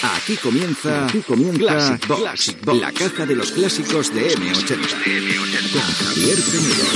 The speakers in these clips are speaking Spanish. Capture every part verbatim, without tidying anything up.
Aquí comienza, Aquí comienza Classic Box, Classic Box, la caja de los clásicos de eme ochenta, con Javier Penedo.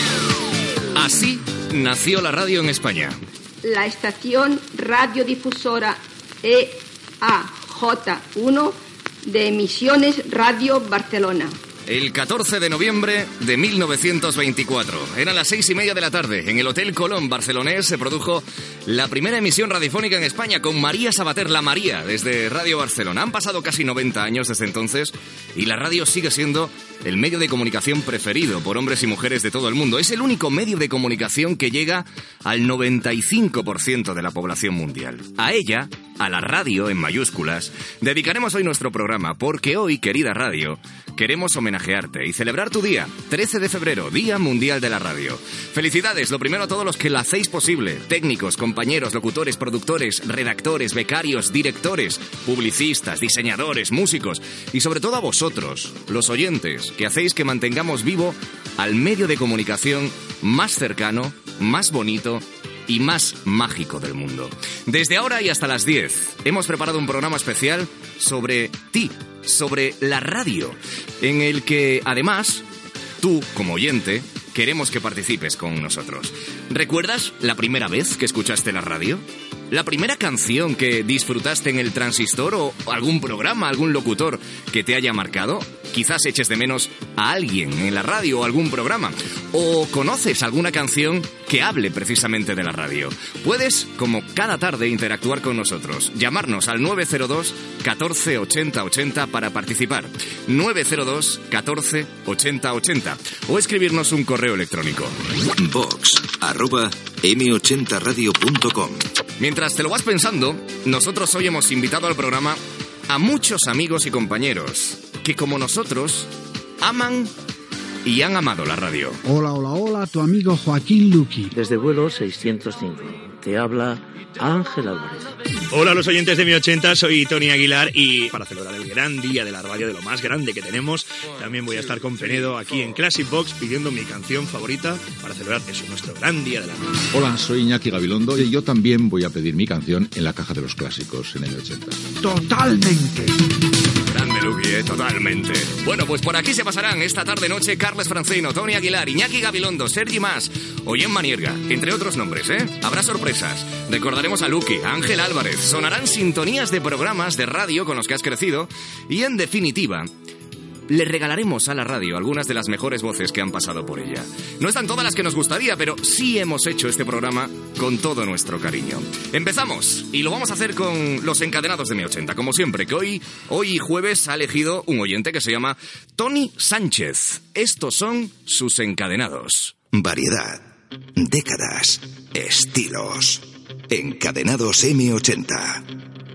Así nació la radio en España. La estación radiodifusora E A J uno de Emisiones Radio Barcelona. El catorce de noviembre de mil novecientos veinticuatro. Eran las seis y media de la tarde. En el Hotel Colón barcelonés se produjo la primera emisión radiofónica en España con María Sabater, la María, desde Radio Barcelona. Han pasado casi noventa años desde entonces y la radio sigue siendo el medio de comunicación preferido por hombres y mujeres de todo el mundo. Es el único medio de comunicación que llega al noventa y cinco por ciento de la población mundial. A ella, a la radio en mayúsculas, dedicaremos hoy nuestro programa, porque hoy, querida radio, queremos homenajearte y celebrar tu día, trece de febrero, Día Mundial de la Radio. Felicidades, lo primero a todos los que la hacéis posible, técnicos, compañeros, locutores, productores, redactores, becarios, directores, publicistas, diseñadores, músicos y sobre todo a vosotros, los oyentes, que hacéis que mantengamos vivo al medio de comunicación más cercano, más bonito y más mágico del mundo. Desde ahora y hasta las diez hemos preparado un programa especial sobre ti, sobre la radio, en el que además tú, como oyente, queremos que participes con nosotros. ¿Recuerdas la primera vez que escuchaste la radio? ¿La primera canción que disfrutaste en el transistor o algún programa, algún locutor que te haya marcado? Quizás eches de menos a alguien en la radio o algún programa. ¿O conoces alguna canción que hable precisamente de la radio? Puedes, como cada tarde, interactuar con nosotros. Llamarnos al nueve cero dos, catorce, ochenta, ochenta para participar. nueve cero dos, catorce, ochenta, ochenta. O escribirnos un correo electrónico. Box, arroba, eme ochenta radio punto com. Mientras te lo vas pensando, nosotros hoy hemos invitado al programa a muchos amigos y compañeros que, como nosotros, aman y han amado la radio. Hola, hola, hola, tu amigo Joaquín Luqui. Desde vuelo seiscientos cinco, te habla Ángel Álvarez. Hola a los oyentes de mi ochenta, soy Tony Aguilar y para celebrar el gran día de la radio, de lo más grande que tenemos, también voy a estar con Penedo aquí en Classic Box pidiendo mi canción favorita para celebrar eso, nuestro gran día de la radio. Hola, soy Iñaki Gabilondo y yo también voy a pedir mi canción en la caja de los clásicos en el ochenta. Totalmente. Grande Luqui, eh, totalmente. Bueno, pues por aquí se pasarán esta tarde-noche Carles Francino, Tony Aguilar, Iñaki Gabilondo, Sergi Mas, Ollén Manierga, entre otros nombres, ¿eh? Habrá sorpresas. Recordaremos a Luqui, a Ángel Álvarez. Sonarán sintonías de programas de radio con los que has crecido y, en definitiva, le regalaremos a la radio algunas de las mejores voces que han pasado por ella. No están todas las que nos gustaría, pero sí hemos hecho este programa con todo nuestro cariño. Empezamos, y lo vamos a hacer con los encadenados de mi ochenta, como siempre, que hoy, hoy jueves ha elegido un oyente que se llama Tony Sánchez. Estos son sus encadenados. Variedad, décadas, estilos. Encadenados eme ochenta.